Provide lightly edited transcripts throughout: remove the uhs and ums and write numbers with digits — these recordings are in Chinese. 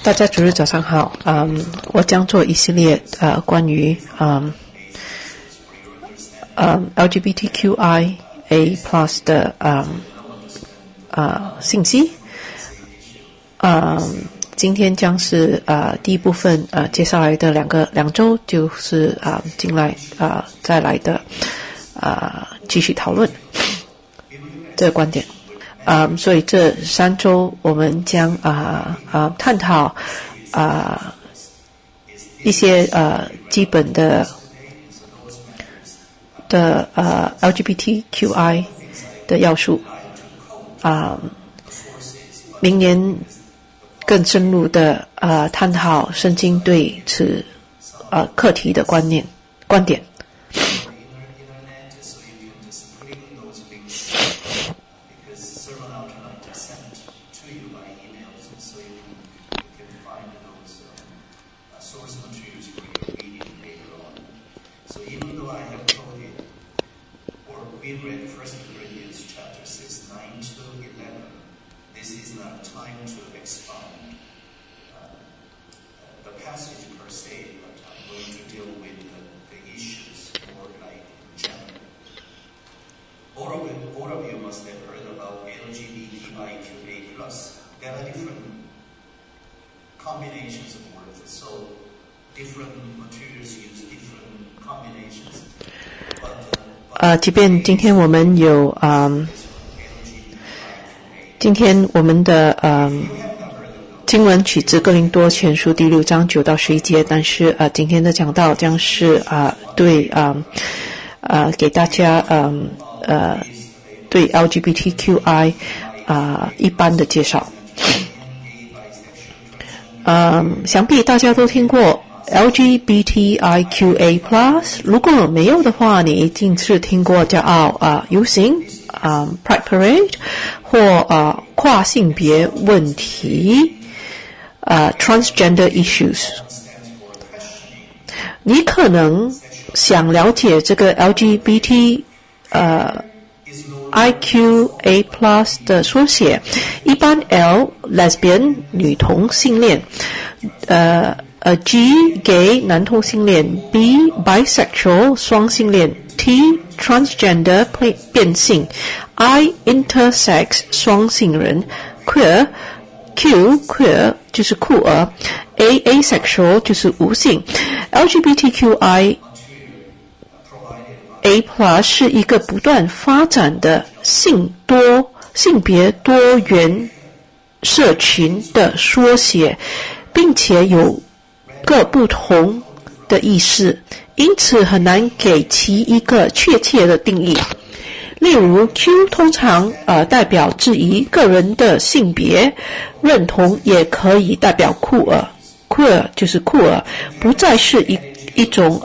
大家主日早上好。我将做一系列关于LGBTQIA+ 的信息。今天将是第一部分，接下来的两周就是再来的继续讨论这个观点。所以这3周我们将探讨一些基本的LGBTQI 的要素。明年更深入的探讨圣经对此课题的观点。即便今天我们有今天我们的经文取自哥林多前书第6章9到11节，但是今天的讲道将是对给大家对 LGBTQI 一般的介绍。想必大家都听过LGBTIQA+， 如果没有的话，你一定是听过叫游行Pride Parade 或跨性别问題Transgender issues。 你可能想了解这个 IQA+ 的缩写，一般 L lesbian 女同性恋G gay 男同性恋 B bisexual 双性恋 T transgender 变性 I intersex 双性人 queer Q queer 就是酷儿 A asexual 就是无性。 LGBTQIA+ 是一个不断发展的性别多元社群的缩写，并且有各不同的意思，因此很难给其一个确切的定义。例如 Q 通常代表质疑个人的性别认同，也可以代表酷儿 queer 就是酷儿，不再是一种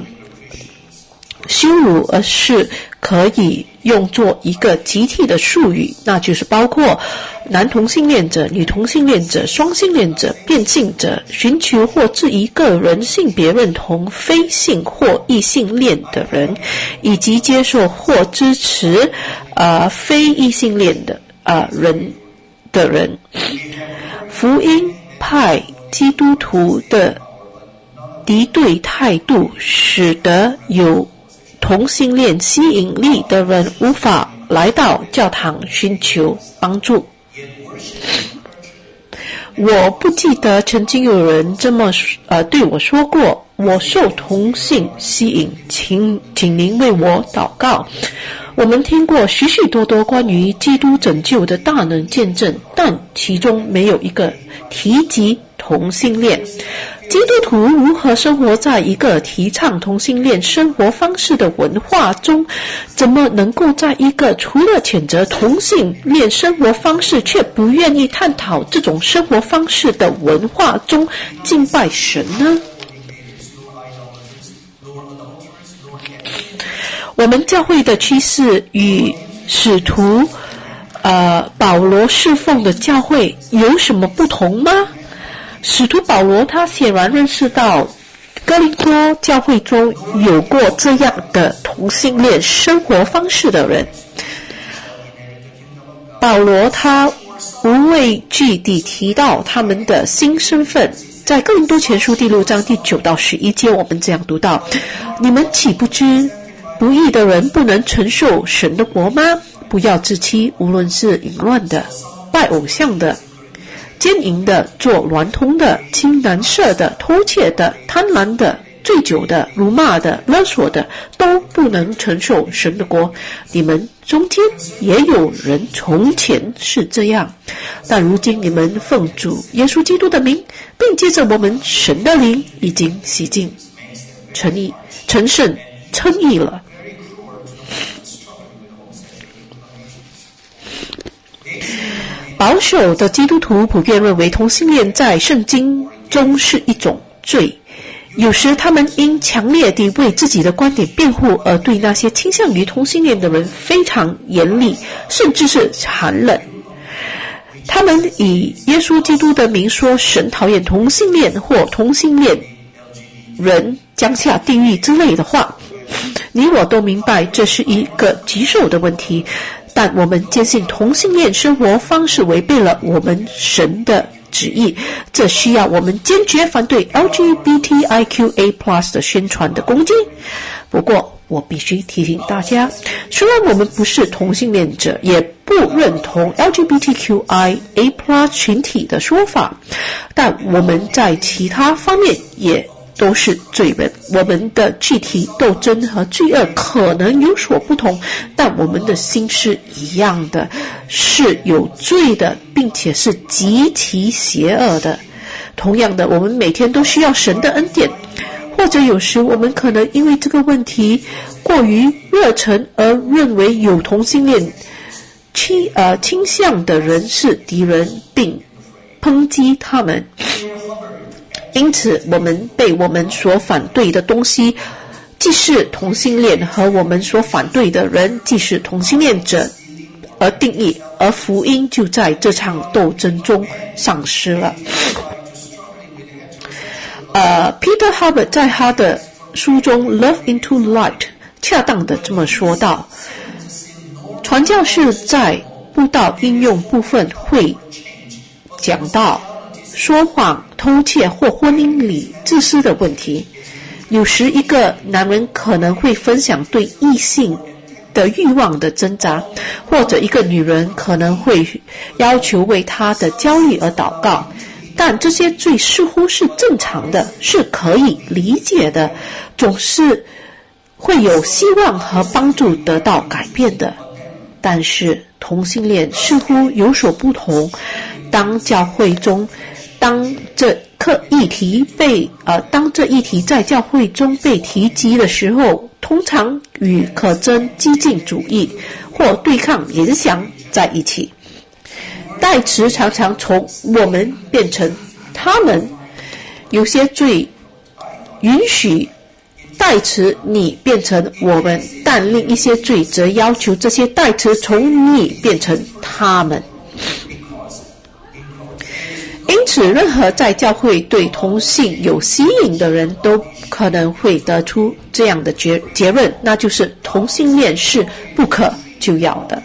羞辱，而是可以用作一个集体的术语，那就是包括男同性恋者、女同性恋者、双性恋者、变性者、寻求或质疑个人性别认同、非性或异性恋的人，以及接受或支持非异性恋的人。福音派基督徒的敌对态度，使得有同性恋吸引力的人无法来到教堂寻求帮助。我不记得曾经有人这么对我说过，我受同性吸引，请您为我祷告。我们听过许许多多关于基督拯救的大能见证，但其中没有一个提及同性恋。基督徒如何生活在一个提倡同性恋生活方式的文化中？怎么能够在一个除了谴责同性恋生活方式却不愿意探讨这种生活方式的文化中敬拜神呢？我们教会的趋势与使徒保罗侍奉的教会有什么不同吗？使徒保罗他显然认识到哥林多教会中有过这样的同性恋生活方式的人。保罗他无畏惧地提到他们的新身份。在哥林多前书第6章第9到11节，我们这样读到：你们岂不知不义的人不能承受神的国吗？不要自欺，无论是淫乱的、拜偶像的、奸淫的、做娈童的、亲男色的、偷窃的、贪婪的、醉酒的、辱骂的、勒索的，都不能承受神的国。你们中间也有人从前是这样，但如今你们奉主耶稣基督的名，并借着我们神的灵，已经洗净、成圣、称义了。保守的基督徒普遍认为同性恋在圣经中是一种罪，有时他们因强烈地为自己的观点辩护，而对那些倾向于同性恋的人非常严厉，甚至是残忍。他们以耶稣基督的名说神讨厌同性恋或同性恋人将下地狱之类的话。你我都明白这是一个棘手的问题，但我们坚信同性恋生活方式违背了我们神的旨意，这需要我们坚决反对 LGBTIQA+ 的宣传的攻击。不过我必须提醒大家，虽然我们不是同性恋者，也不认同 LGBTQIA+ 群体的说法，但我们在其他方面也都是罪人。我们的具体斗争和罪恶可能有所不同，但我们的心是一样的，是有罪的，并且是极其邪恶的。同样的，我们每天都需要神的恩典，或者有时我们可能因为这个问题过于热忱而认为有同性恋倾向的人是敌人，并抨击他们。因此我们被我们所反对的东西，既是同性恋，和我们所反对的人，既是同性恋者而定义，而福音就在这场斗争中丧失了。Peter Hubbard 在他的书中 Love into Light 恰当的这么说道：传教士在布道应用部分会讲到说谎、偷窃或婚姻里自私的问题。有时一个男人可能会分享对异性的欲望的挣扎，或者一个女人可能会要求为他的焦虑而祷告，但这些罪似乎是正常的，是可以理解的，总是会有希望和帮助得到改变的。但是同性恋似乎有所不同。当这议题在教会中被提及的时候，通常与可憎激进主义或对抗联想在一起。代词常常从我们变成他们，有些罪允许代词你变成我们，但另一些罪则要求这些代词从你变成他们。因此任何在教会对同性有吸引的人都可能会得出这样的结论，那就是同性恋是不可救药的。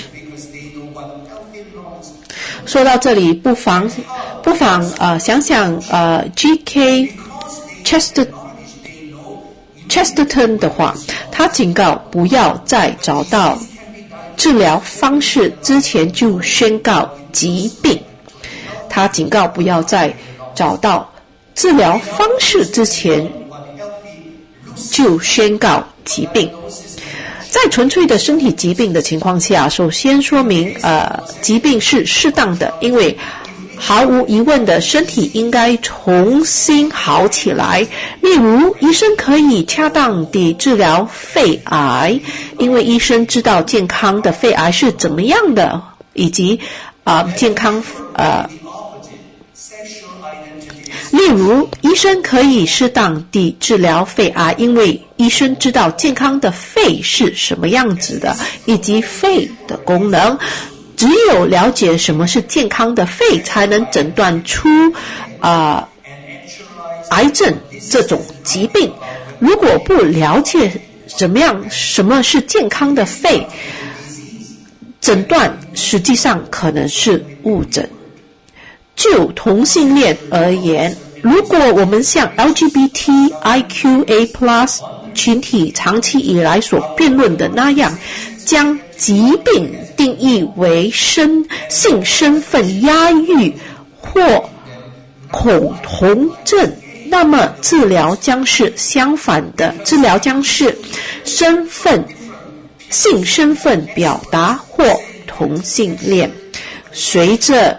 说到这里，不妨想想G.K. Chesterton 的话，他警告不要在找到治疗方式之前就宣告疾病。他警告不要在找到治疗方式之前就宣告疾病。在纯粹的身体疾病的情况下，首先说明疾病是适当的，因为毫无疑问的身体应该重新好起来。例如医生可以恰当地治疗肺癌，因为医生知道健康的肺癌是怎么样的，以及健康例如医生可以适当地治疗肺癌，因为医生知道健康的肺是什么样子的，以及肺的功能。只有了解什么是健康的肺，才能诊断出癌症这种疾病。如果不了解什么是健康的肺， 诊断实际上可能是误诊。就同性恋而言，如果我们像 LGBTIQA+ 群体长期以来所辩论的那样，将疾病定义为性身份压抑或恐同症，那么治疗将是相反的，治疗将是性身份表达或同性恋。随着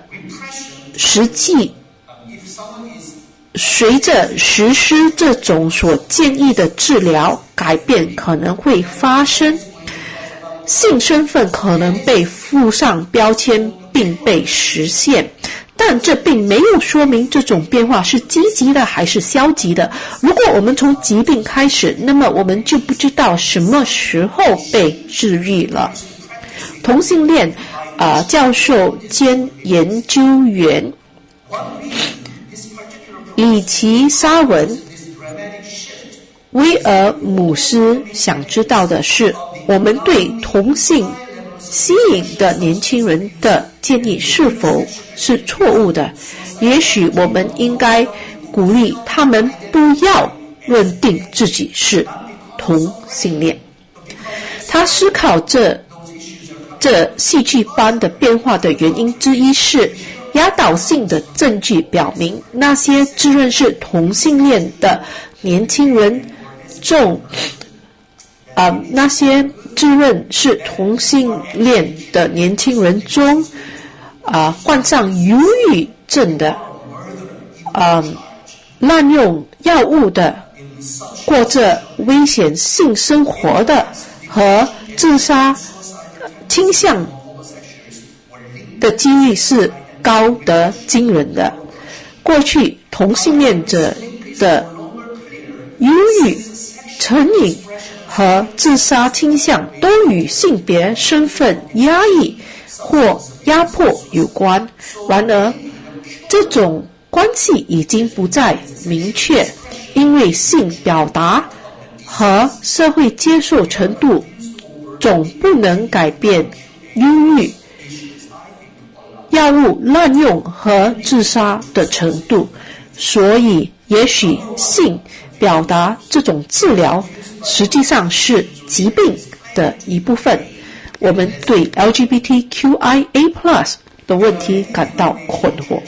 实施这种所建议的治疗，改变可能会发生，性身份可能被附上标签并被实现，但这并没有说明这种变化是积极的还是消极的。如果我们从疾病开始，那么我们就不知道什么时候被治愈了。同性恋教授兼研究员里奇沙文威尔姆斯想知道的是，我们对同性吸引的年轻人的建议是否是错误的？也许我们应该鼓励他们不要认定自己是同性恋。他思考这戏剧般的变化的原因之一是，压倒性的证据表明，那些自认是同性恋的年轻人中，那些自认是同性恋的年轻人中，患上忧郁症的，滥用药物的，过着危险性生活的和自杀倾向的几率是高得惊人的。过去同性恋者的忧郁、成瘾和自杀倾向都与性别身份压抑或压迫有关，然而这种关系已经不再明确，因为性表达和社会接受程度总不能改变忧郁、药物滥用和自杀的程度，所以也许性表达这种治疗实际上是疾病的一部分。我们对 LGBTQIA+ 的问题感到困惑。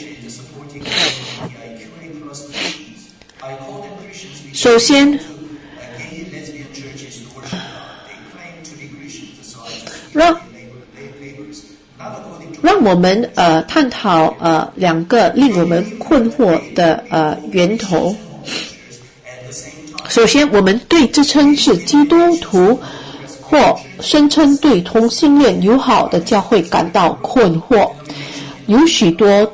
首先，让我们探讨两个令我们困惑的源头。首先，我们对自称是基督徒或声称对同性恋友好的教会感到困惑。有许多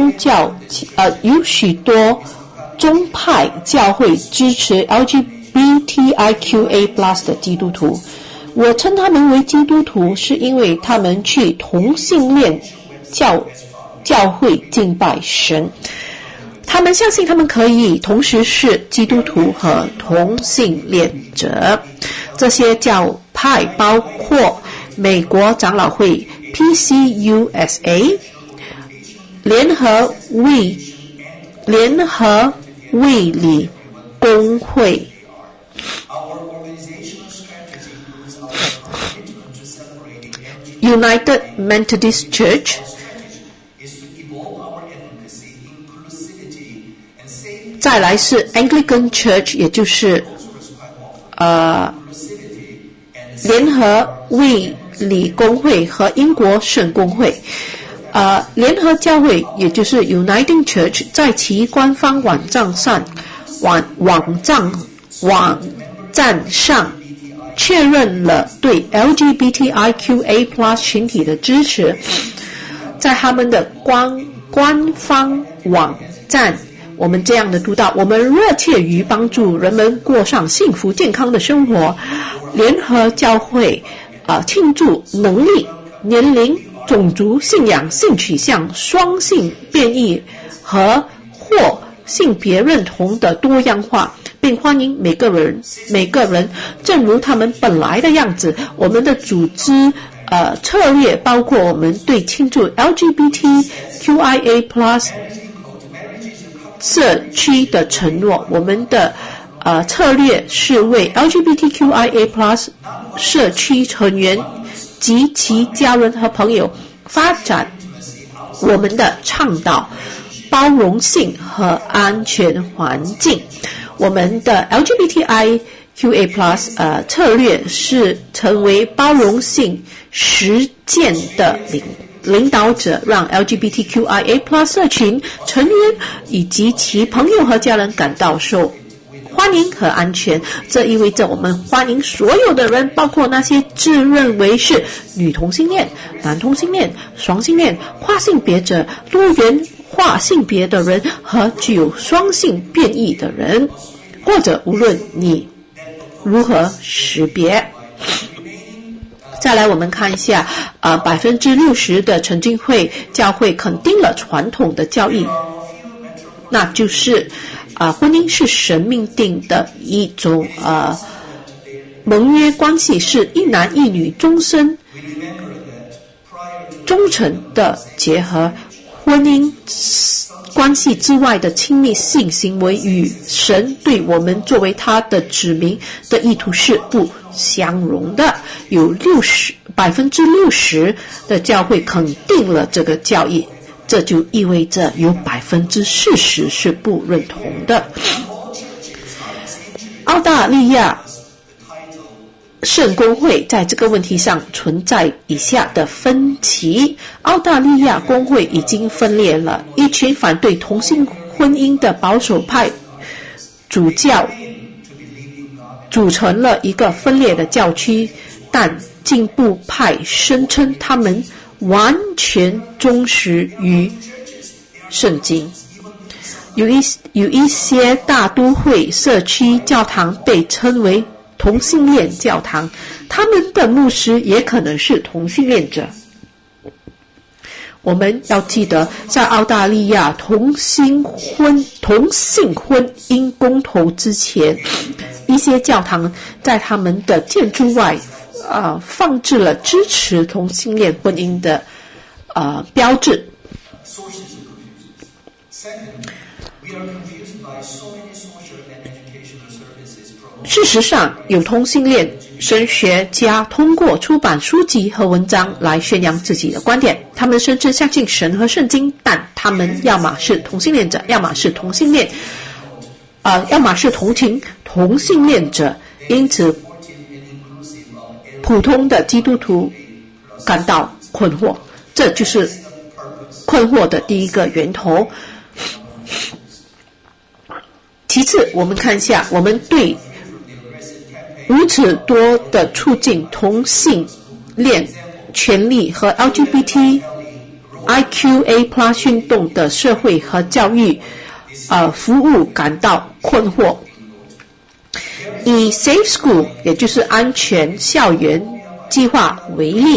宗派教会支持 LGBTIQA+ 的基督徒。我称他们为基督徒，是因为他们去同性恋教会敬拜神。他们相信他们可以同时是基督徒和同性恋者。这些教派包括美国长老会 PCUSA、 联合卫理公会、United Methodist Church、再来是 Anglican Church， 也就是联合卫理公会和英国圣公会。联合教会也就是 Uniting Church 在其官方网站上确认了对 LGBTIQA+ 群体的支持。在他们的官方网站，我们这样的读到：我们热切于帮助人们过上幸福健康的生活。联合教会庆祝能力、年龄、种族、信仰、性取向、双性变异或性别认同的多样化，并欢迎每个人正如他们本来的样子。我们的组织策略包括我们对庆祝 LGBTQIA+ 社区的承诺。我们的策略是为 LGBTQIA+ 社区成员及其家人和朋友发展我们的倡导包容性和安全环境。我们的 LGBTIQA+ 策略是成为包容性实践的领导者，让 LGBTQIA+ 社群成员以及其朋友和家人感到受欢迎和安全。这意味着我们欢迎所有的人，包括那些自认为是女同性恋、男同性恋、双性恋、跨性别者、多元化性别的人和具有双性变异的人，或者无论你如何识别。再来我们看一下60%的曾经会教会肯定了传统的教义，那就是婚姻是神命定的一种盟约关系，是一男一女终身忠诚的结合。婚姻关系之外的亲密性行为与神对我们作为他的子民的意图是不相容的。有60%的教会肯定了这个教义，这就意味着有40%是不认同的。澳大利亚圣公会在这个问题上存在以下的分歧。澳大利亚公会已经分裂了，一群反对同性婚姻的保守派主教组成了一个分裂的教区，但进步派声称他们完全忠实于圣经。有一些大都会社区教堂被称为同性恋教堂，他们的牧师也可能是同性恋者。我们要记得，在澳大利亚同性婚姻公投之前，一些教堂在他们的建筑外放置了支持同性恋婚姻的标志。事实上，有同性恋神学家通过出版书籍和文章来宣扬自己的观点。他们声称相信神和圣经，但他们要么是同性恋者，要么是同性恋，要么是同情同性恋者。因此，普通的基督徒感到困惑，这就是困惑的第一个源头。其次，我们看一下，我们对如此多的促进同性恋权利和 LGBTIQA+ 运动的社会和教育服务感到困惑。以 Safe School 也就是安全校园计划为例，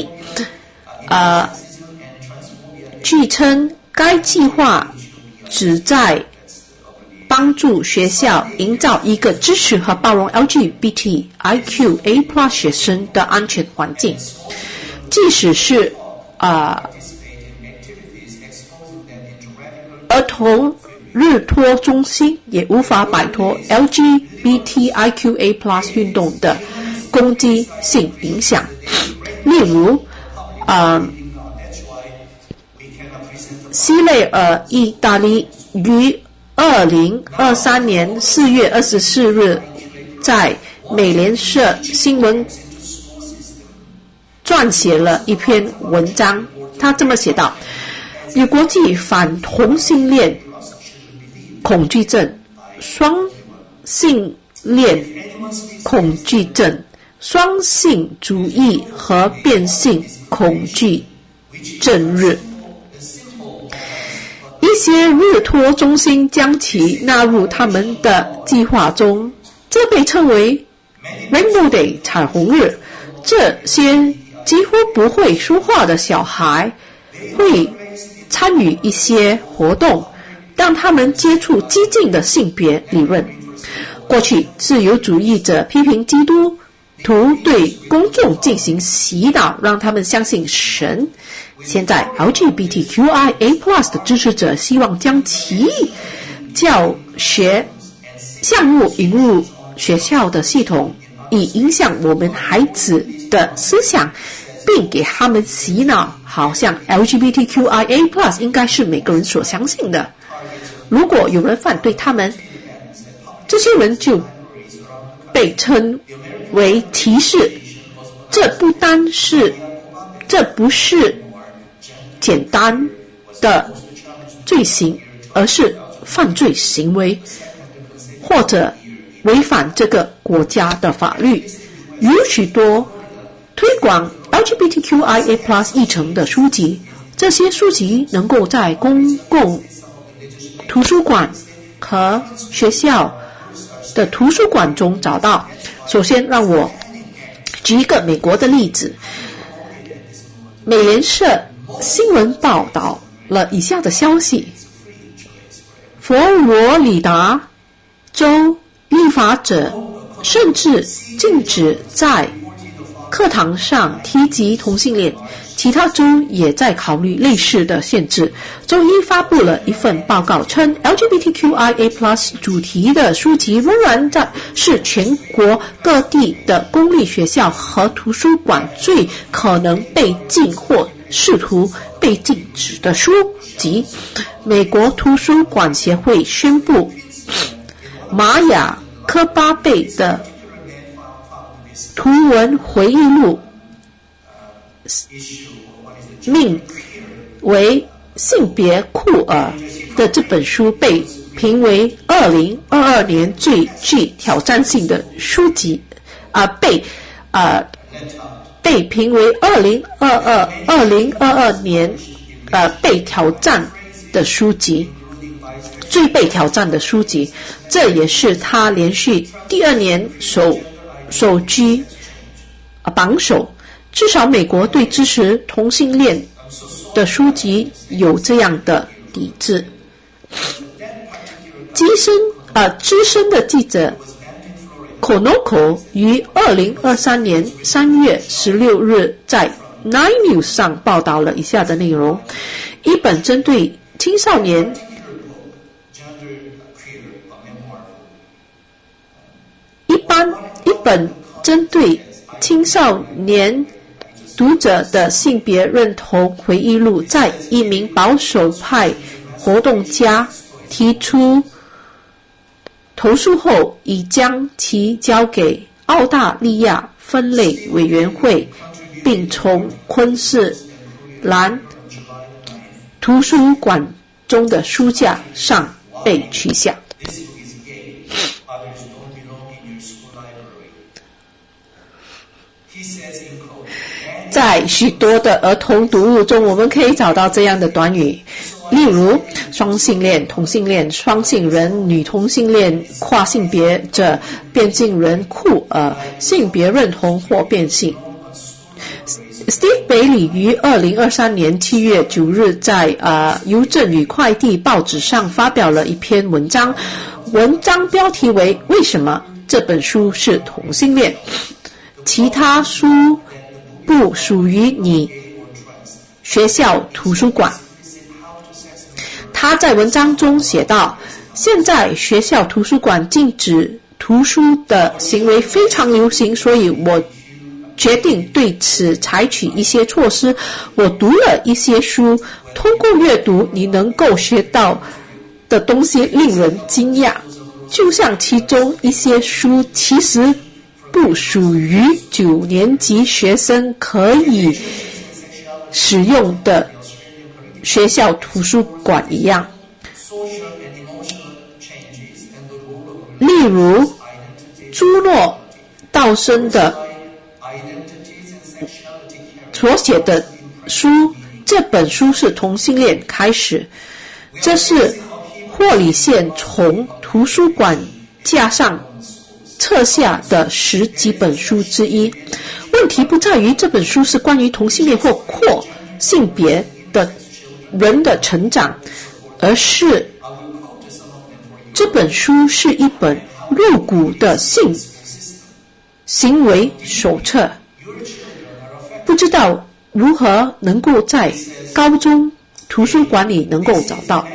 据称该计划旨在帮助学校营造一个支持和包容 LGBTIQA+ 学生的安全环境，即使是儿童日托中心也无法摆脱 LGBTIQA+ 运动的攻击性影响。例如西内尔意大利于2023年4月24日在美联社新闻撰写了一篇文章，他这么写道：有国际反同性恋恐惧症、双性恋恐惧症、双性主义和变性恐惧症日。一些日托中心将其纳入他们的计划中，这被称为 Rainbow Day 彩虹日。这些几乎不会说话的小孩会参与一些活动，让他们接触激进的性别理论。过去自由主义者批评基督图对公众进行洗脑，让他们相信神。现在 LGBTQIA+ 的支持者希望将其教学项目引入学校的系统，以影响我们孩子的思想，并给他们洗脑，好像 LGBTQIA+ 应该是每个人所相信的。如果有人反对他们，这些人就被称为歧视。这不是简单的罪行，而是犯罪行为，或者违反这个国家的法律。有许多推广 LGBTQIA+ 议程的书籍，这些书籍能够在公共图书馆和学校的图书馆中找到。首先让我举一个美国的例子，美联社新闻报道了以下的消息：佛罗里达州立法者甚至禁止在课堂上提及同性恋，其他州也在考虑类似的限制。周一发布了一份报告称 LGBTQIA+ 主题的书籍仍然是全国各地的公立学校和图书馆最可能被禁或试图被禁止的书籍。美国图书馆协会宣布，玛雅科巴贝的图文回忆录命为性别酷儿的这本书被评为2022年最具挑战性的书籍，被评为2022年被挑战的书籍，最被挑战的书籍。这也是他连续第2年首居榜首。至少美国对支持同性恋的书籍有这样的抵制。资深的记者 Konoko 于2023年3月16日在 Nine News 上报道了以下的内容：一本针对青少年读者的性别认同回忆录，在一名保守派活动家提出投诉后，已将其交给澳大利亚分类委员会，并从昆士兰图书馆中的书架上被取下。在许多的儿童读物中，我们可以找到这样的短语，例如双性恋、同性恋、双性人、女同性恋、跨性别者、变性人、酷儿、性别认同或变性。Steve Bailey 于2023年7月9日在邮政与快递报纸上发表了一篇文章，文章标题为《为什么这本书是同性恋？其他书不属于你学校图书馆》。他在文章中写道，现在学校图书馆禁止图书的行为非常流行，所以我决定对此采取一些措施。我读了一些书，通过阅读你能够学到的东西令人惊讶，就像其中一些书其实不属于9年级学生可以使用的学校图书馆一样。例如朱诺道森的所写的书，这本书是同性恋开始，这是霍里县从图书馆架上撤下的10几本书之一。问题不在于这本书是关于同性恋或跨性别的人的成长，而是这本书是一本露骨的性行为手册，不知道如何能够在高中图书馆里能够找到。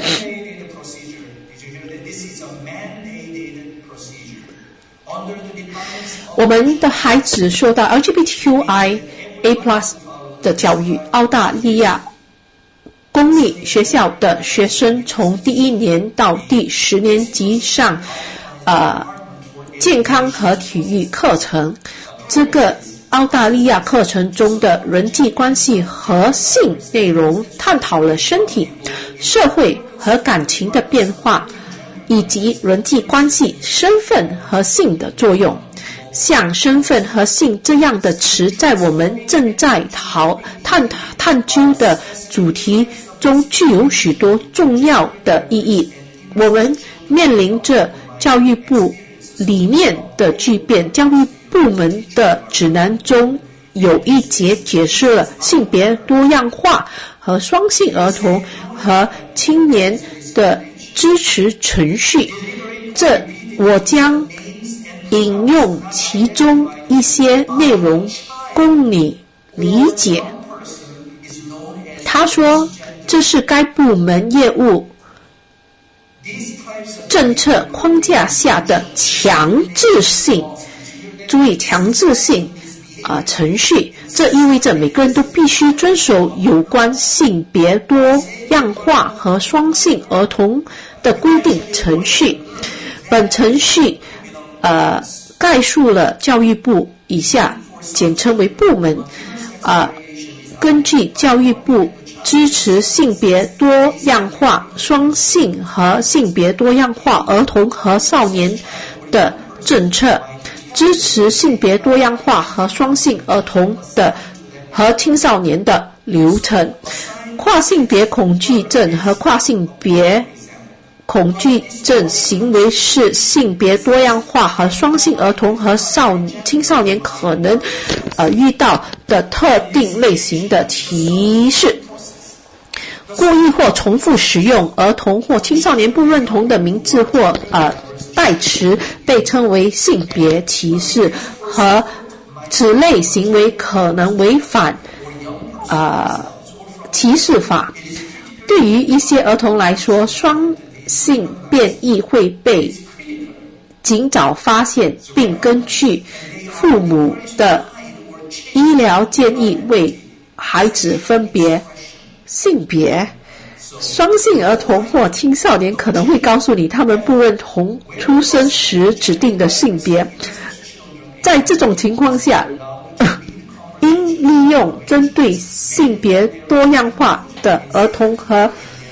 我们的孩子受到 LGBTQIA+ 的教育，澳大利亚公立学校的学生从第1年到第10年级上健康和体育课程。这个澳大利亚课程中的人际关系和性内容探讨了身体、社会和感情的变化，以及人际关系、身份和性的作用。像身份和性这样的词，在我们正在探究的主题中具有许多重要的意义。我们面临着教育部理念的巨变。教育部门的指南中有一节解释了性别多样化和双性儿童和青年的支持程序，这我将引用其中一些内容供你理解。他说，这是该部门业务政策框架下的强制性，注意强制性程序，这意味着每个人都必须遵守有关性别多样化和双性儿童的规定程序。本程序概述了教育部以下简称为部门根据教育部支持性别多样化、双性和性别多样化儿童和少年的政策，支持性别多样化和双性儿童的和青少年的流程。跨性别恐惧症和跨性别恐惧症行为是性别多样化和双性儿童和青少年可能遇到的特定类型的歧视。故意或重复使用儿童或青少年不认同的名字或代词被称为性别歧视，和此类行为可能违反歧视法。对于一些儿童来说，双性变异会被尽早发现，并根据父母的医疗建议为孩子分别性别。双性儿童或青少年可能会告诉你他们不认同出生时指定的性别。在这种情况下，应利用针对性别多样化的儿童和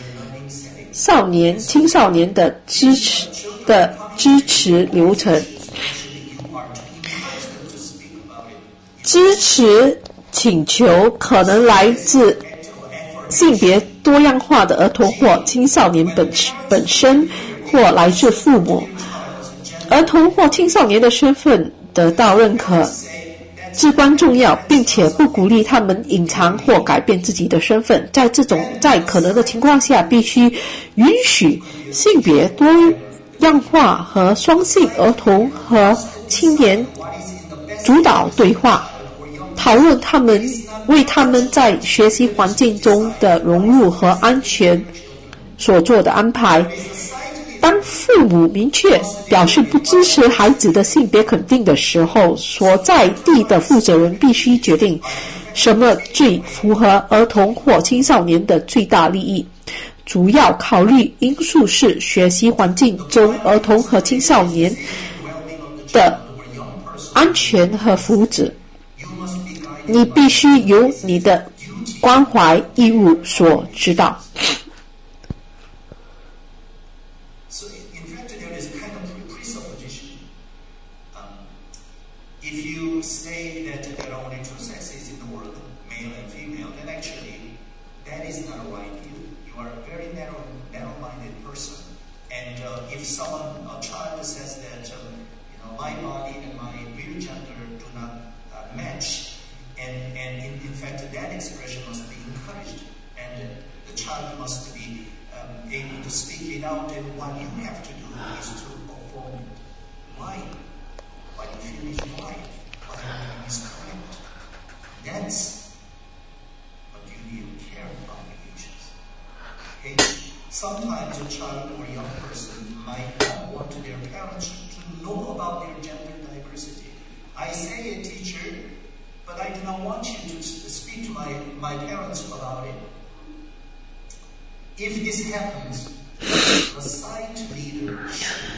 青少年的支持流程。支持请求可能来自性别多样化的儿童或青少年本身，或来自父母。儿童或青少年的身份得到认可至关重要，并且不鼓励他们隐藏或改变自己的身份。在可能的情况下，必须允许性别多样化和双性儿童和青年主导对话，讨论为他们在学习环境中的融入和安全所做的安排。当父母明确表示不支持孩子的性别肯定的时候，所在地的负责人必须决定什么最符合儿童或青少年的最大利益。主要考虑因素是学习环境中儿童和青少年的安全和福祉。你必须由你的关怀义务所知道。 If you say that there are only two sexes in the world, male and female, then actually that is not a right view. You are a very narrow-minded person. And if a child says that my body and my real gender do not match, and in fact that expression must be encouraged, and the child must be able to speak it out. And what you have to do is to perform why. What you feel is right. Sometimes a child or a young person might not want their parents to know about their gender diversity. I say a teacher, but I do not want you to speak to my parents about it. If this happens, the site leader should.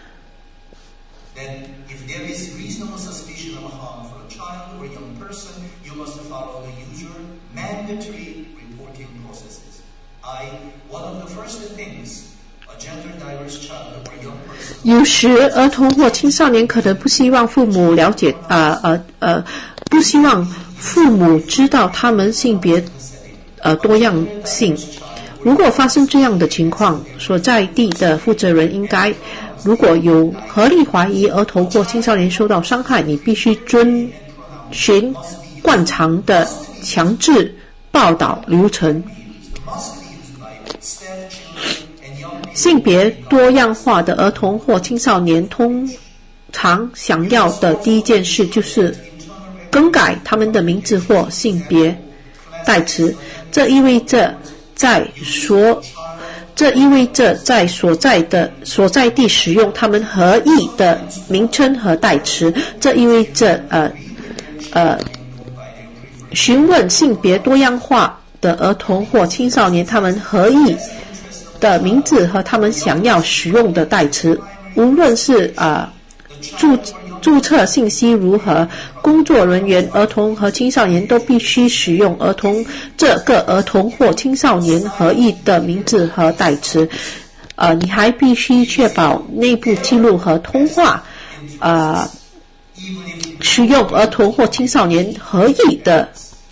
Then, if there is reasonable suspicion of harm for a child or a young person, you must follow the usual mandatory reporting processes. One of the first things a gender diverse child or young person. 有时儿童或青少年可能不希望父母了解不希望父母知道他们性别多样性。如果发生这样的情况，所在地的负责人应该，如果有合理怀疑儿童或青少年受到伤害，你必须遵循惯常的强制报道流程。性别多样化的儿童或青少年通常想要的第一件事就是更改他们的名字或性别代词，这意味着在所在地使用他们合意的名称和代词，这意味着询问性别多样化的儿童或青少年他们合意的名字和他们想要使用的代词，无论是注册信息如何，工作人员、儿童和青少年都必须使用这个儿童或青少年合意的名字和代词。你还必须确保内部记录和通话使用儿童或青少年合意的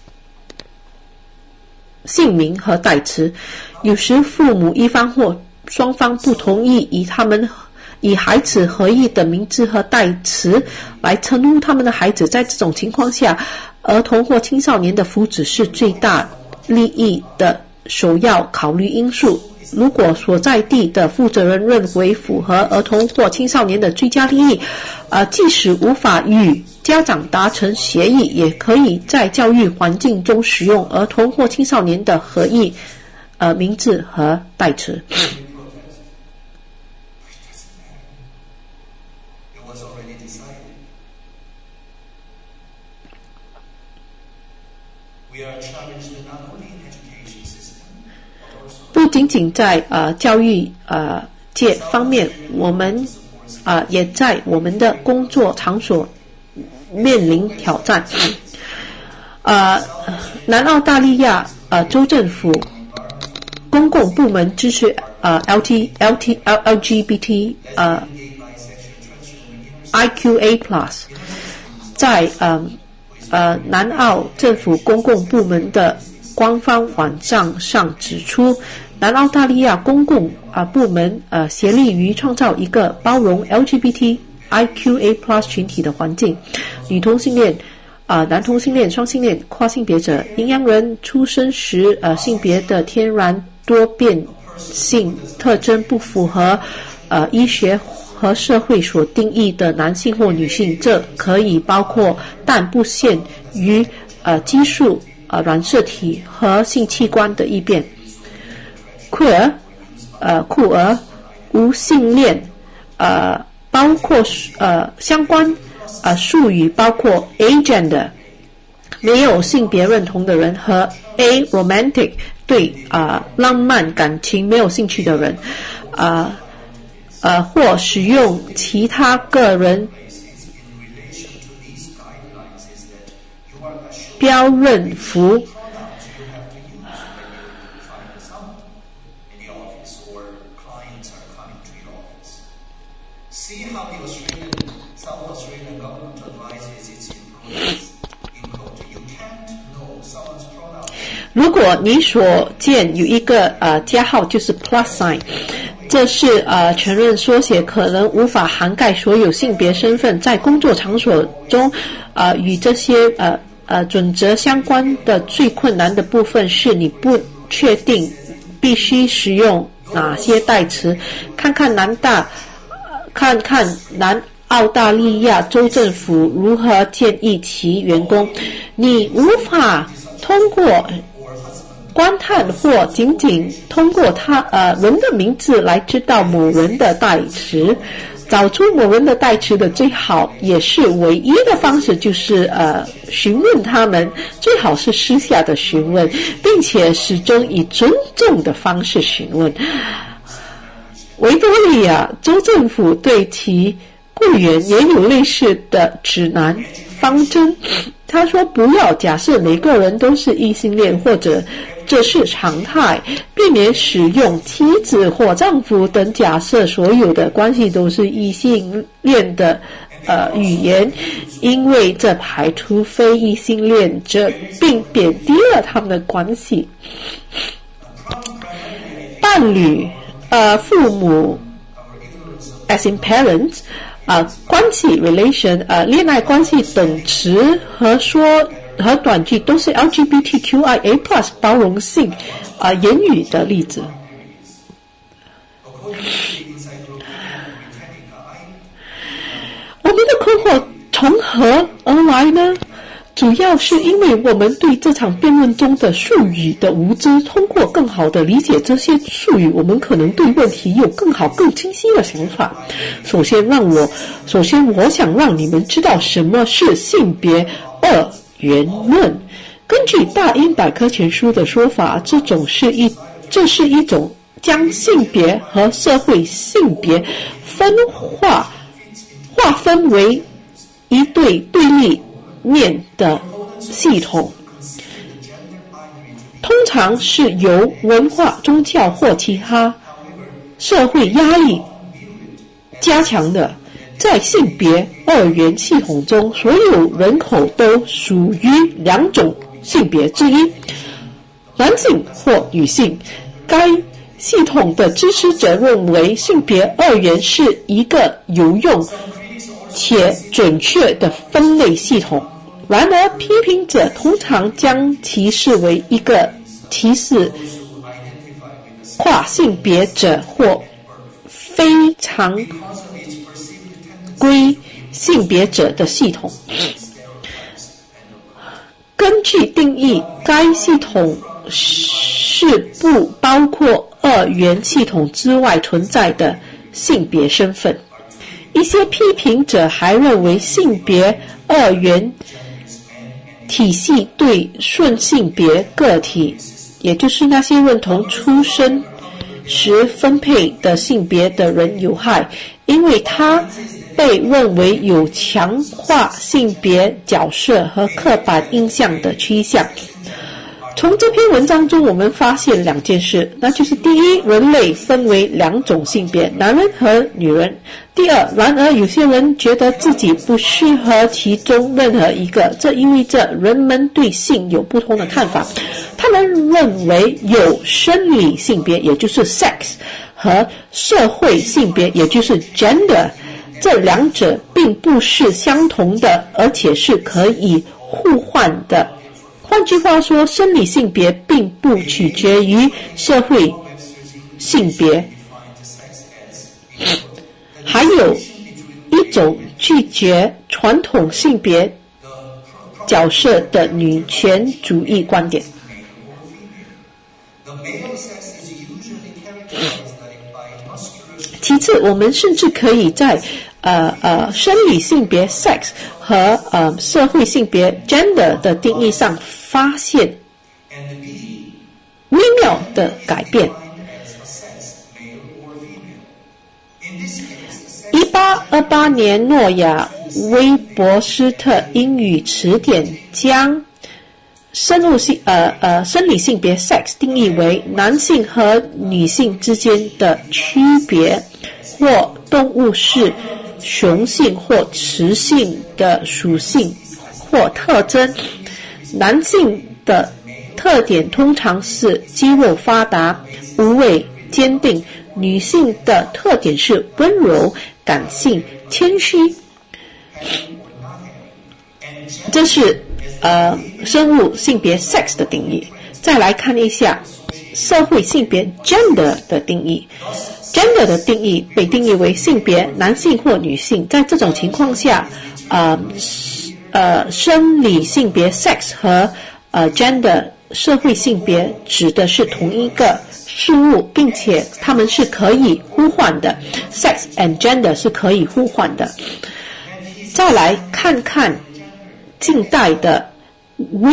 姓名和代词。有时父母一方或双方不同意以孩子合意的名字和代词来称呼他们的孩子，在这种情况下，儿童或青少年的福祉是最大利益的首要考虑因素。如果所在地的负责人认为符合儿童或青少年的最佳利益，即使无法与家长达成协议，也可以在教育环境中使用儿童或青少年的合意名字和代词。不仅仅在教育界方面，我们也在我们的工作场所面临挑战。南澳大利亚州政府公共部门支持LGBT IQA Plus， 在南澳政府公共部门的官方网站上指出，南澳大利亚公共部门协力于创造一个包容 LGBT IQA Plus 群体的环境。女同性恋、男同性恋、双性恋、跨性别者、阴阳人、出生时性别的天然多变性特征不符合医学和社会所定义的男性或女性，这可以包括但不限于激素、染色体和性器官的异变。酷儿、无性恋，包括相关术语包括 agender 没有性别认同的人和 aromantic 对浪漫感情没有兴趣的人，或使用其他个人标认符。如果你所见有一个加号就是 plus sign， 这是承认缩写，可能无法涵盖所有性别身份。在工作场所中与这些准则相关的最困难的部分是你不确定必须使用哪些代词。看看南澳大利亚州政府如何建议其员工。你无法通过观探或仅仅通过人的名字来知道某人的代词。找出某人的代词的最好也是唯一的方式就是询问他们，最好是私下的询问，并且始终以尊重的方式询问。维多利亚州政府对其雇员也有类似的指南方针。他说不要假设每个人都是异性恋，或者这是常态，避免使用妻子或丈夫等假设所有的关系都是异性恋的语言，因为这排除非异性恋者并贬低了他们的关系。伴侣父母 as in parents关系 relation 恋爱关系等词和短句都是 LGBTQIA+ 包容性言语的例子。我们的困惑从何而来呢？主要是因为我们对这场辩论中的术语的无知。通过更好的理解这些术语，我们可能对问题有更好更清晰的想法。首先我想让你们知道什么是性别二元论。根据大英百科全书的说法，这是一种将性别和社会性别划分为一对对立面的系统，通常是由文化、宗教或其他社会压力加强的。在性别二元系统中，所有人口都属于两种性别之一，男性或女性。该系统的支持者认为性别二元是一个有用且准确的分类系统，然而批评者通常将其视为一个歧视跨性别者或非常规性别者的系统。根据定义，该系统是不包括二元系统之外存在的性别身份。一些批评者还认为性别二元体系对顺性别个体，也就是那些认同出生时分配的性别的人有害，因为它被认为有强化性别角色和刻板印象的趋向。从这篇文章中我们发现两件事，那就是第一，人类分为两种性别，男人和女人。第二，然而有些人觉得自己不适合其中任何一个，这意味着人们对性有不同的看法。他们认为有生理性别，也就是 sex， 和社会性别，也就是 gender， 这两者并不是相同的，而且是可以互换的。换句话说，生理性别并不取决于社会性别。还有一种拒绝传统性别角色的女权主义观点。其次，我们甚至可以在生理性别 sex 和社会性别 gender 的定义上发现微妙的改变。1828年，诺亚威伯斯特英语词典将生理性别 sex 定义为男性和女性之间的区别，或动物是雄性或雌性的属性或特征。男性的特点通常是肌肉发达、无畏、坚定；女性的特点是温柔、感性、谦虚。这是生物性别 sex 的定义。再来看一下社会性别 gender 的定义。gender 的定义被定义为性别男性或女性。在这种情况下，生理性别 sex 和gender 社会性别指的是同一个事物，并且它们是可以互换的 ，sex and gender 是可以互换的。再来看看近代的威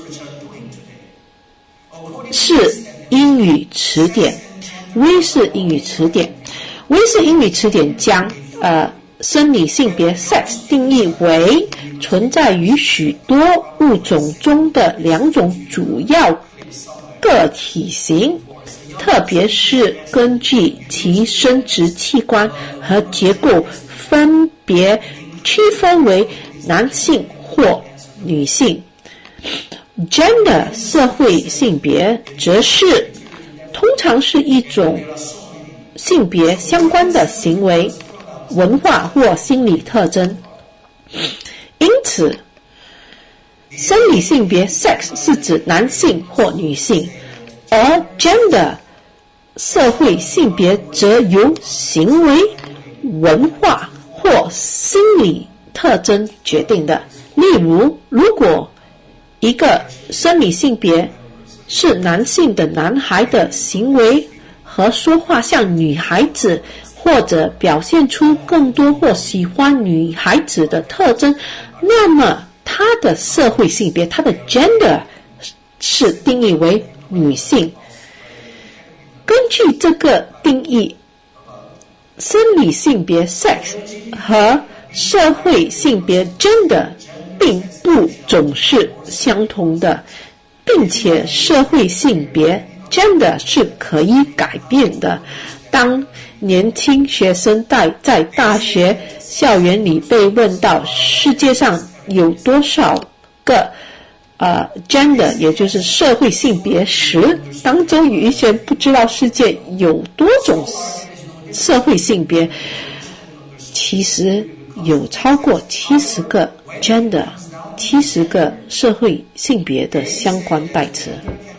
氏英语词典，威氏英语词典将生理性别 sex 定义为存在于许多物种中的两种主要个体型，特别是根据其生殖器官和结构分别区分为男性或女性。Gender 社会性别则是通常是一种性别相关的行为、文化或心理特征。因此，生理性别 sex 是指男性或女性，而 gender 社会性别则由行为、文化或心理特征决定的。例如，如果一个生理性别是男性的男孩的行为和说话像女孩子，或者表现出更多或喜欢女孩子的特征，那么他的社会性别，他的 gender 是定义为女性。根据这个定义，生理性别 sex 和社会性别 gender 并不总是相同的，并且社会性别 gender 是可以改变的。当年轻学生在大学校园里被问到世界上有多少个gender 也就是社会性别时，当中有一些人不知道世界有多种社会性别，其实有超过70个 gender 70个社会性别的相关代词。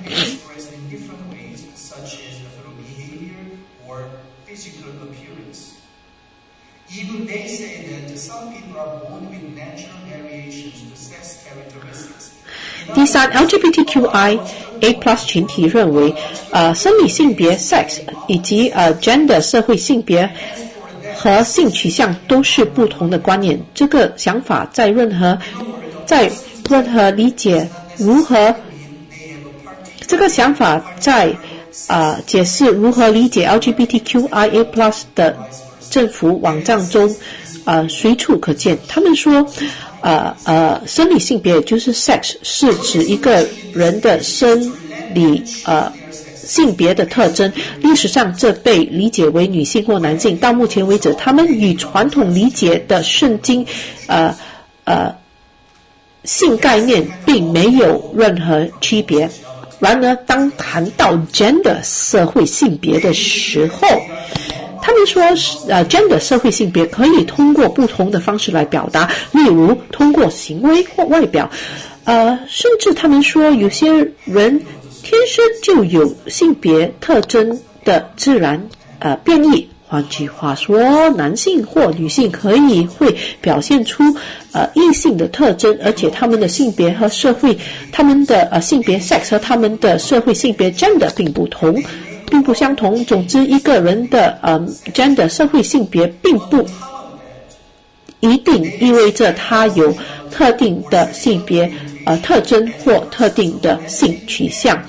Even they say that some people are born with natural variations to sex characteristics. 第三 ，LGBTQIA+ 群体认为，生理性别 （sex） 以及gender 社会性别和性取向都是不同的观念。这个想法在任何理解如何，这个想法在解释如何理解 LGBTQIA+ 的政府网站中随处可见。他们说生理性别也就是 sex 是指一个人的生理性别的特征，历史上这被理解为女性或男性。到目前为止，他们与传统理解的圣经性概念并没有任何区别。然而当谈到 gender 社会性别的时候，他们说gender 社会性别可以通过不同的方式来表达，例如通过行为或外表，甚至他们说有些人天生就有性别特征的自然变异。换句话说，男性或女性会表现出异性的特征，而且他们的性别和社会，他们的性别 sex 和他们的社会性别 gender 并不相同。总之，一个人的gender 社会性别并不一定意味着他有特定的性别特征或特定的性取向，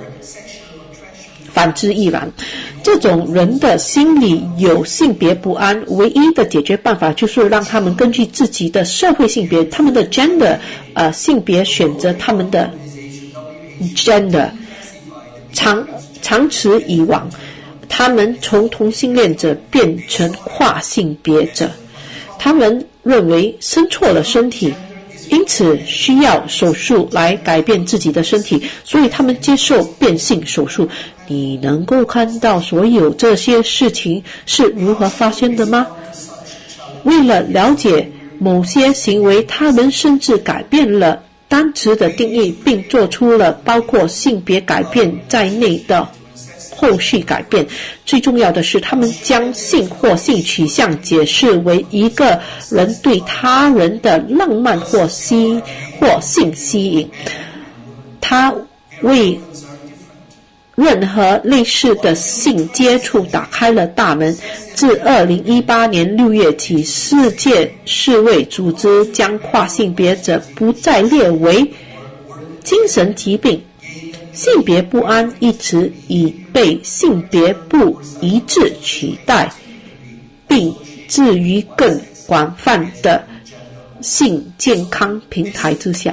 反之亦然。这种人的心里有性别不安，唯一的解决办法就是让他们根据自己的社会性别，他们的 gender 性别选择他们的 gender。长此以往，他们从同性恋者变成跨性别者。他们认为生错了身体，因此需要手术来改变自己的身体，所以他们接受变性手术。你能够看到所有这些事情是如何发生的吗？为了了解某些行为，他们甚至改变了单词的定义，并做出了包括性别改变在内的后续改变。最重要的是，他们将性或性取向解释为一个人对他人的浪漫或性吸引。他为任何类似的性接触打开了大门。自2018年6月起，世界世卫组织将跨性别者不再列为精神疾病。性别不安一词已被性别不一致取代，并置于更广泛的性健康平台之下。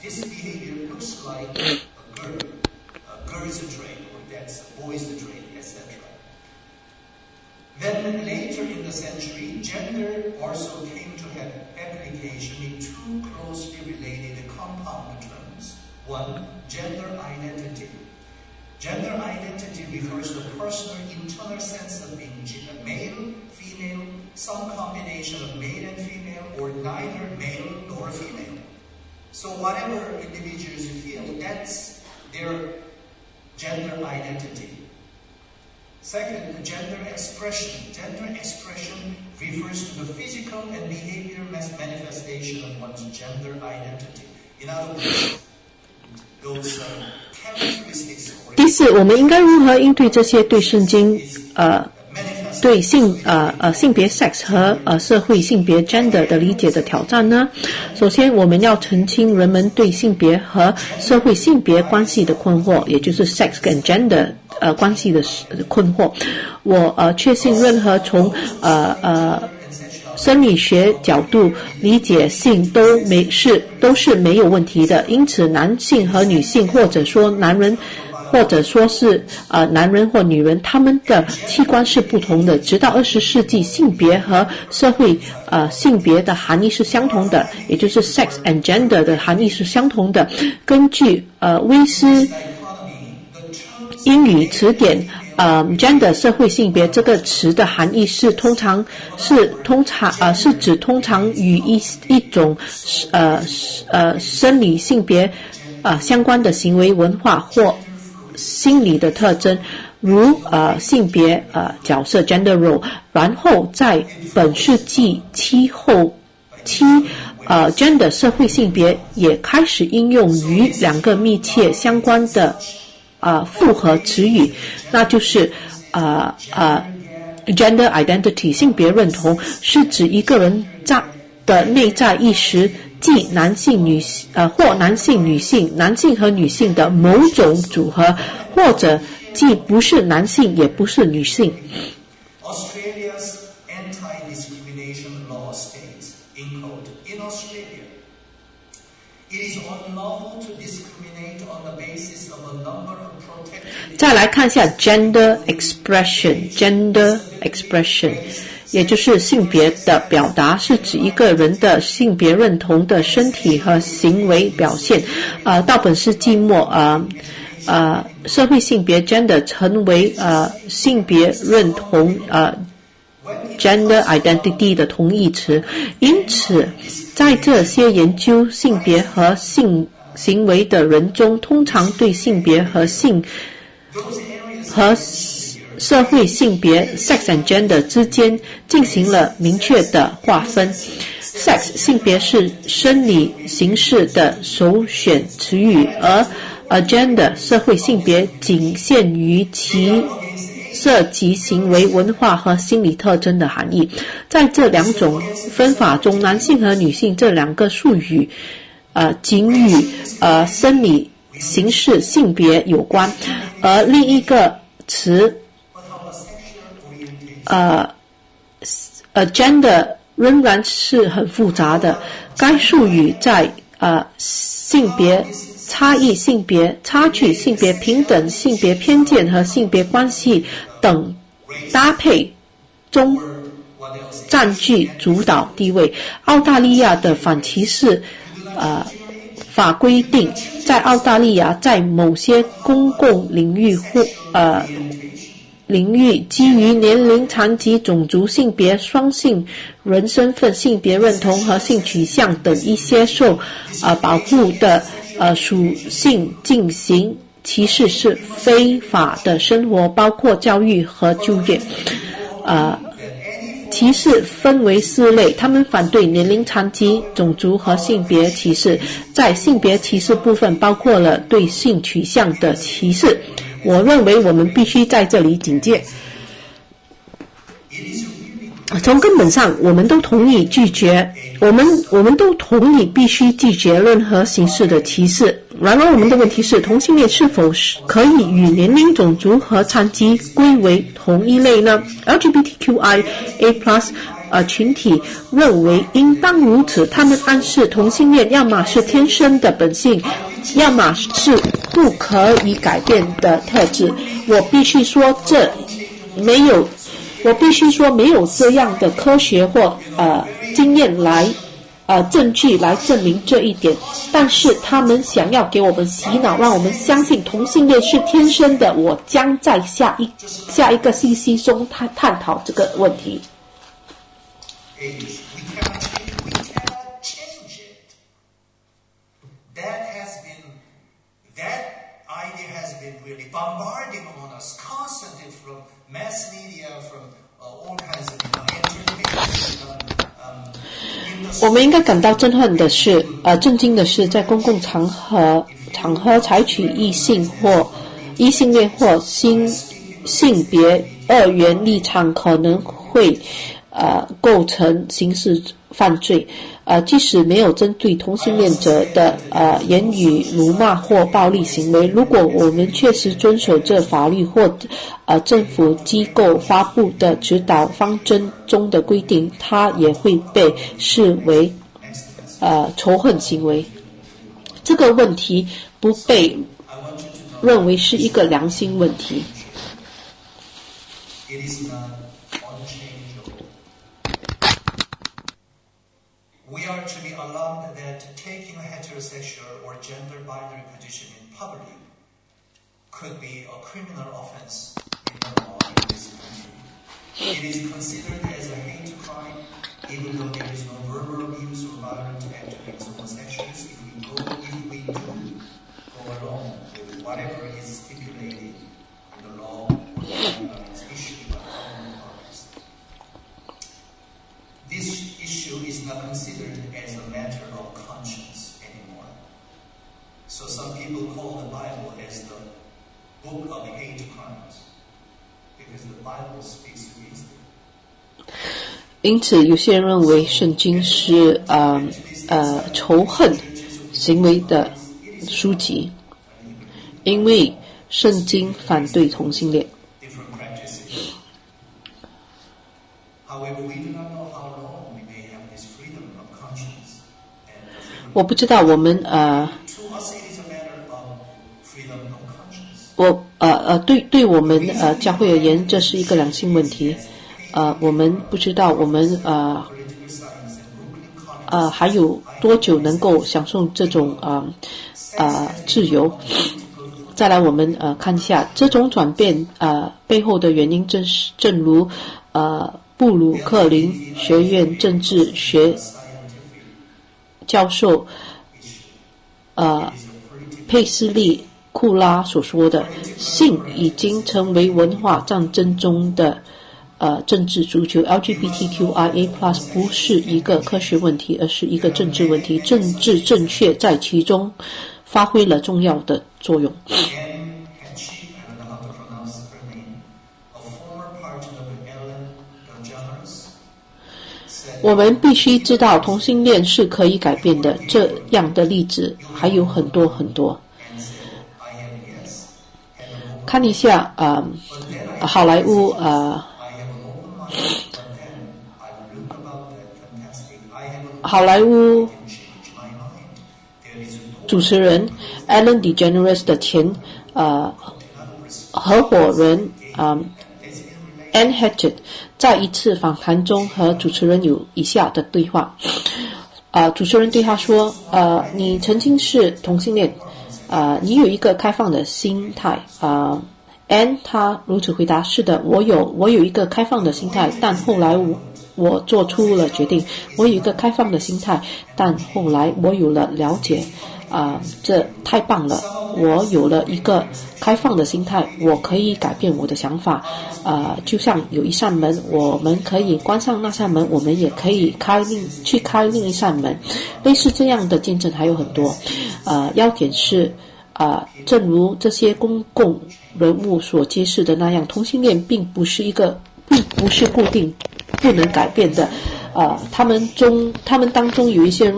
Then later in the century, gender also came to have application in two closely related compound terms. One, gender identity. Gender identity refers to personal internal sense of being male, female, some combination of male and female, or neither male nor female. So whatever individuals feel, that's their gender identity.Second, gender expression. Gender expression refers to the physical and behavioral manifestation of one's gender identity. In other words, those characteristics. 第四，我们应该如何应对这些对圣经对性别 sex 和社会性别 gender 的理解的挑战呢？首先，我们要澄清人们对性别和社会性别关系的困惑，也就是 sex 跟 gender关系的困惑。我确信任何从生理学角度理解性都是没有问题的。因此，男性和女性，或者说男人，或者说是男人或女人，他们的器官是不同的。直到20世纪，性别和社会性别的含义是相同的，也就是 sex and gender 的含义是相同的。根据威斯英语词典gender 社会性别这个词的含义是通常与一种生理性别相关的行为文化或心理的特征，如性别角色 gender role。然后在本世纪期gender 社会性别也开始应用于两个密切相关的复合词语，那就是gender identity 性别认同，是指一个人的内在意识，即男性女或男性女性、男性和女性的某种组合，或者既不是男性也不是女性。 Australia's anti-discrimination law states, in quote, in Australia, it is unlawful to discriminate on the basis of a number of protected. 再来看一下 gender expression， 也就是性别的表达，是指一个人的性别认同的身体和行为表现。到本世纪末，社会性别 gender 成为性别认同gender identity 的同义词。因此，在这些研究性别和性行为的人中，通常对性别和社会性别 sex and gender 之间进行了明确的划分。sex 性别是生理形式的首选词语，而gender 社会性别仅限于其涉及行为文化和心理特征的含义。在这两种分法中，男性和女性这两个术语仅与生理形式性别有关，而另一个词gender 仍然是很复杂的。该术语在性别差异、性别差距、性别平等、性别偏见和性别关系等搭配中占据主导地位。澳大利亚的反歧视法规定，在澳大利亚在某些公共领域基于年龄、残疾、种族、性别、双性人身份、性别认同和性取向等一些受保护的属性进行歧视是非法的生活，包括教育和就业。 歧视分为4类，他们反对年龄、残疾、种族和性别歧视。在性别歧视部分，包括了对性取向的歧视。我认为我们必须在这里警戒。从根本上，我们都同意拒绝，我们都同意必须拒绝任何形式的歧视。然而，我们的问题是，同性恋是否可以与年龄、种族和残疾归为同一类呢？ LGBTQIA+ 群体认为应当如此，他们暗示同性恋要么是天生的本性，要么是不可以改变的特质。我必须说没有这样的科学或经验证据来证明这一点，但是他们想要给我们洗脑，让我们相信同性恋是天生的。我将在下一个信息中探讨这个问题。 We cannot change it. That idea has been really bombarding on us constantly from mass media, from all kinds of entertainment. 我们应该感到震惊的是，在公共场合采取异性恋或性别二元立场，可能会构成刑事犯罪。即使没有针对同性恋者的言语辱骂或暴力行为，如果我们确实遵守这法律或政府机构发布的指导方针中的规定，它也会被视为仇恨行为。这个问题不被认为是一个良心问题。 We are to be alarmed that taking a heterosexual or gender binary position in public could be a criminal offense in the law in this country. It is considered as a hate crime, even though there is no verbal abuse or violent act against homosexuals. If we do go along with whatever is stipulated in the law or guidelines issued by government bodies. This issue is not considered as a matter of conscience anymore. So some people call the Bible as the book of hate crimes, because the Bible speaks against it. 因此，有些人认为圣经是仇恨行为的书籍，因为圣经反对同性恋。我不知道我们对我们教会而言，这是一个良心问题。我们不知道我们还有多久能够享受这种自由。再来，我们看一下这种转变背后的原因，正如布鲁克林学院政治学教授佩斯利库拉所说的，性已经成为文化战争中的政治足球。 LGBTQIA+ 不是一个科学问题，而是一个政治问题。政治正确在其中发挥了重要的作用。我们必须知道同性恋是可以改变的，这样的例子还有很多很多。看一下好莱坞主持人 Ellen DeGeneres 的前合伙人Anne Hatchett 在一次访谈中和主持人有以下的对话。主持人对他说，你曾经是同性恋，你有一个开放的心态。Anne 他如此回答，是的，我有一个开放的心态，但后来我做出了决定。我有一个开放的心态，但后来我有了了解。 这太棒了，我有了一个开放的心态，我可以改变我的想法，就像有一扇门，我们可以关上那扇门，我们也可以开另一扇门，类似这样的见证还有很多。要点是正如这些公共人物所揭示的那样，同性恋并不是固定不能改变的。他们当中有一些人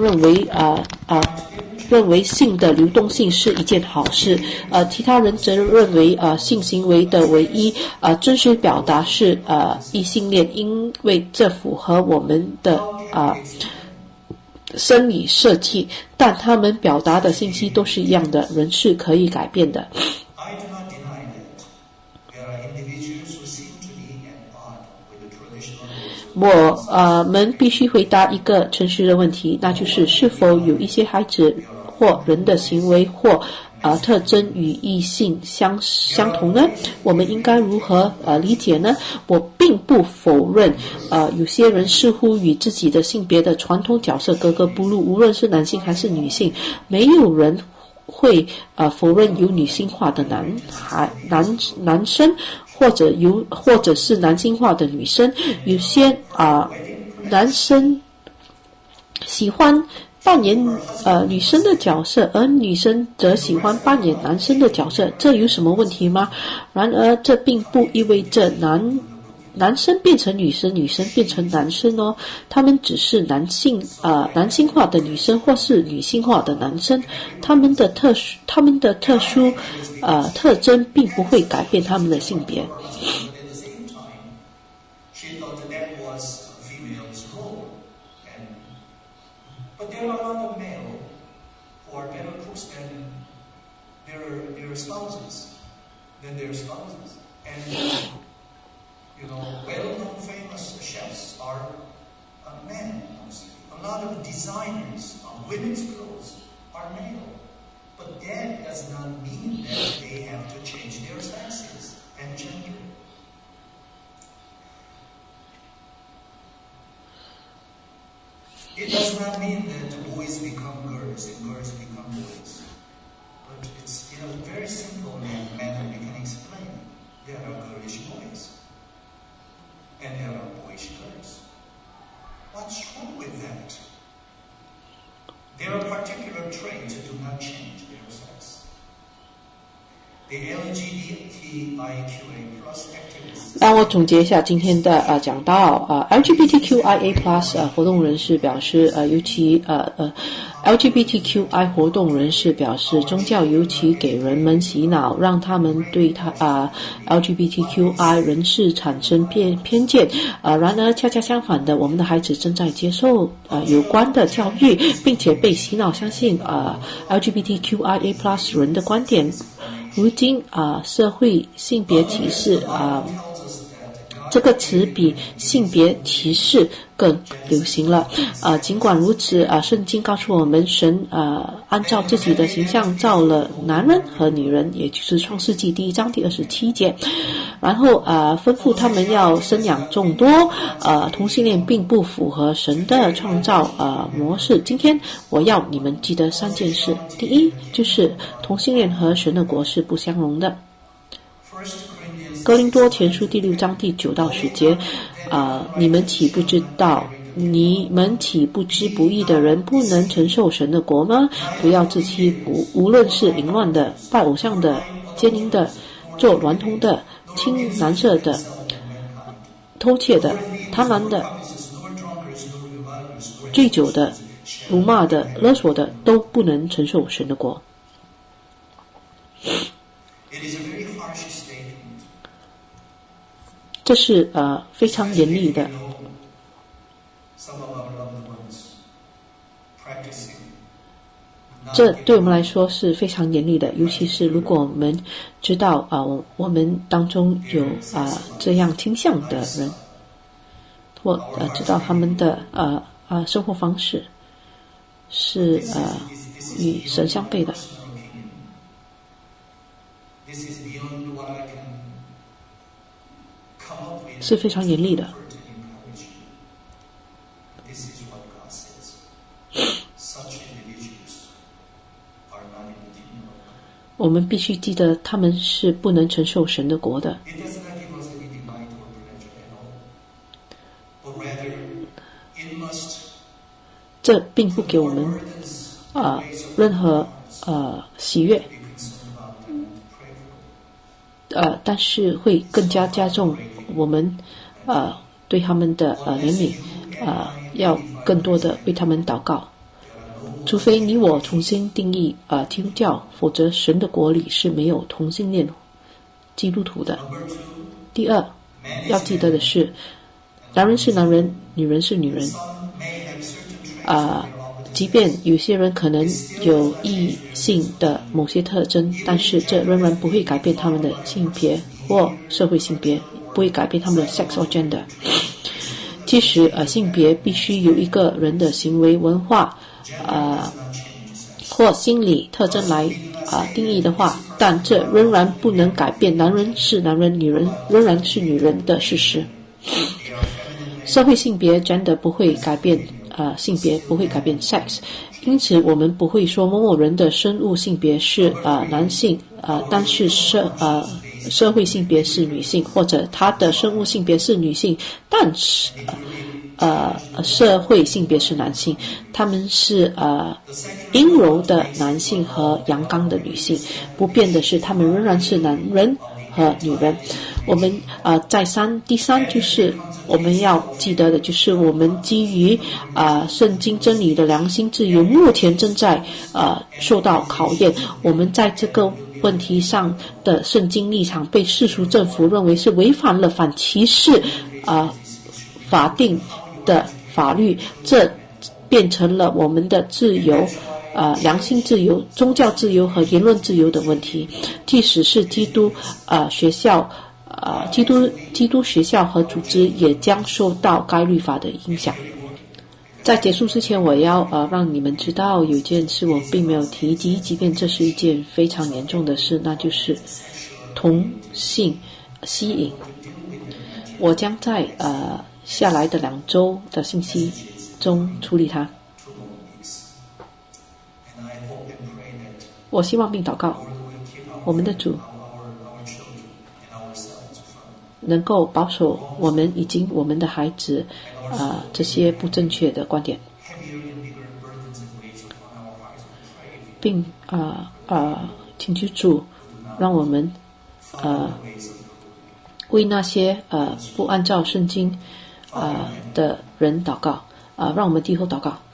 认为性的流动性是一件好事，其他人则认为性行为的唯一真实表达是异性恋，因为这符合我们的生理设计，但他们表达的信息都是一样的，人是可以改变的。我们必须回答一个诚实的问题，那就是是否有一些孩子或人的行为或特征与异性相同呢？我们应该如何理解呢？我并不否认有些人似乎与自己的性别的传统角色格格不入，无论是男性还是女性，没有人会否认有女性化的男生，或者是男性化的女生。有些男生喜欢扮演女生的角色，而女生则喜欢扮演男生的角色，这有什么问题吗？然而这并不意味着男生变成女生，女生变成男生哦，他们只是男性化的女生或是女性化的男生，他们的特殊特征并不会改变他们的性别。 There are a lot of male who are better cooks than their spouses, and well-known famous chefs are men. A lot of designers of women's clothes are male, but that does not mean that they have to change their sexes and gender. It does not mean that boys become girls and girls become boys. But it's in a very simple manner we can explain. There are girlish boys and there are boyish girls. What's wrong with that? There are particular traits that do not change their sex. The LGBTIQA+ activists. 让我总结一下今天的讲到LGBTQIA+ 活动人士表示尤其LGBTQI 活动人士表示宗教尤其给人们洗脑，让他们对LGBTQI 人士产生偏见。然而恰恰相反的，我们的孩子正在接受有关的教育，并且被洗脑相信LGBTQIA+ 人的观点。如今社会性别歧视这个词比性别歧视更流行了。尽管如此，圣经告诉我们，神按照自己的形象造了男人和女人，也就是创世纪第1章第27节。然后吩咐他们要生养众多。同性恋并不符合神的创造模式。今天我要你们记得3件事。第一，就是同性恋和神的国是不相容的。哥林多前书第6章第9到10节，你们岂不知不义的人不能承受神的国吗？不要自欺，无论是淫乱的、拜偶像的、奸淫的、做娈童的、听男色的、偷窃的、贪婪的、醉酒的、辱骂的、勒索的，都不能承受神的国。这是非常严厉的。这对我们来说是非常严厉的，尤其是如果我们知道我们当中有这样倾向的人，或知道他们的生活方式是与神相悖的。是非常严厉的。 are not in the kingdom of God. 我们必须记得，他们是不能承受神的国的。 It does not give us any delight or pleasure at all, but rather it must 这并不给我们 burdens 任何喜悦， be concerned about them and to pray for them. 但是会更加加重我们对他们的怜悯，要更多的为他们祷告。除非你我重新定义基督教，否则神的国里是没有同性恋基督徒的。 Number 2, 第二，要记得的是，男人是男人，女人是女人。 some may have certain traits of their opposite 即便有些人可能有异性的某些特征，但是这仍然不会改变他们的性别或社会性别，不会改变他们的 sex or gender。即使性别必须由一个人的行为文化或心理特征来定义的话，但这仍然不能改变男人是男人，女人仍然是女人的事实。社会性别 gender 不会改变性别，不会改变 sex， 因此我们不会说某某人的生物性别是男性但是社会性别是女性，或者他的生物性别是女性，但是社会性别是男性。他们是阴柔的男性和阳刚的女性，不变的是他们仍然是男人和女人。我们第三就是我们要记得的，就是我们基于圣经真理的良心自由目前正在受到考验。我们在这个问题上的圣经立场被世俗政府认为是违反了反歧视法定的法律，这变成了我们的自由良心自由、宗教自由和言论自由的问题。即使是基督学校基督学校和组织也将受到该律法的影响。在结束之前，我要让你们知道有一件事我并没有提及，即便这是一件非常严重的事，那就是同性吸引。我将在下来的2周的信息中处理它。我希望并祷告，我们的主能够保守我们以及我们的孩子这些不正确的观点，并请求主让我们为那些不按照圣经的人祷告，让我们低头祷告。